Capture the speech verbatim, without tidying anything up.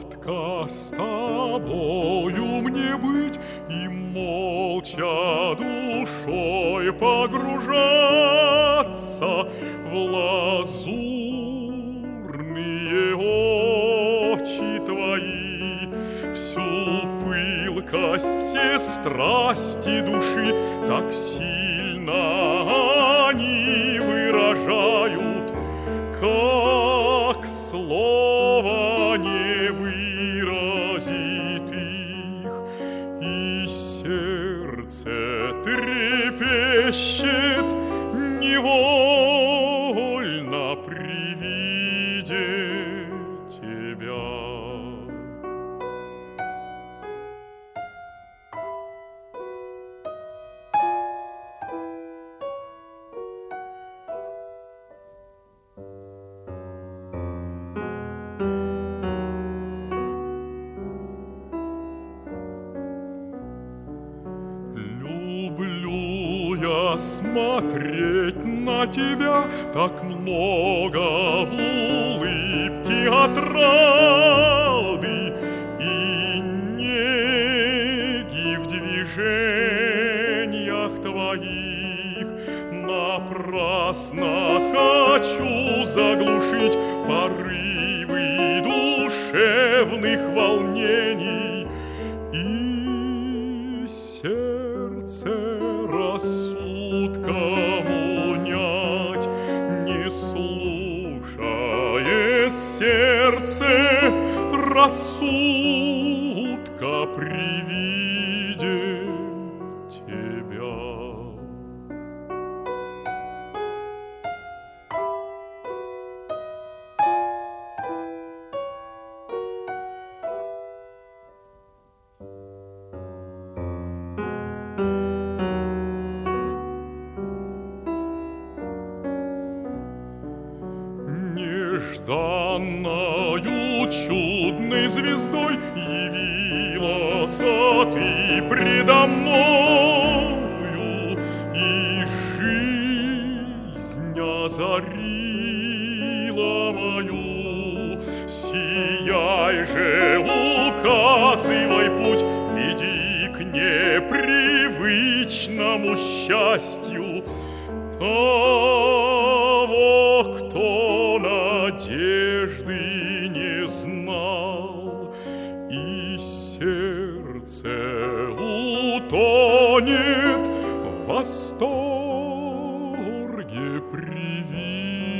сладко с тобою мне быть и молча душой погружаться в лазурные очи твои, всю пылкость, все страсти души так сильно они выражают, как слово не выразит их, и сердце трепещет невольно при виде тебя. Люблю я смотреть на тебя, так много в улыбке отрады и неги в движениях твоих. Напрасно хочу заглушить порывы душевных волнений, и сердце рассудком унять не слушает, сердце рассудка при виде тебя. Нежданною чудной звездой явилась ты предо мною, и жизнь озарила мою. Сияй же, указывай путь, веди к непривычному счастью того, кто надежды не знал, и сердце утонет в восторге при виде